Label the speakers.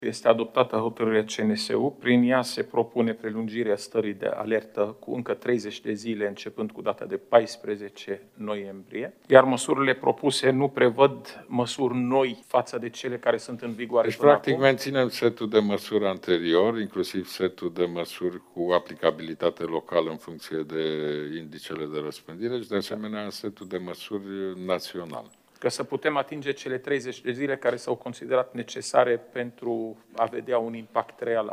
Speaker 1: Este adoptată hotărârea CNSU. Prin ea se propune prelungirea stării de alertă cu încă 30 de zile, începând cu data de 14 noiembrie. Iar măsurile propuse nu prevăd măsuri noi față de cele care sunt în vigoare
Speaker 2: Deci,
Speaker 1: până
Speaker 2: practic,
Speaker 1: acum.
Speaker 2: menținem setul de măsuri anterior, inclusiv setul de măsuri cu aplicabilitate locală în funcție de indicele de răspândire și, de asemenea, setul de măsuri național.
Speaker 1: Că să putem atinge cele 30 de zile care s-au considerat necesare pentru a vedea un impact real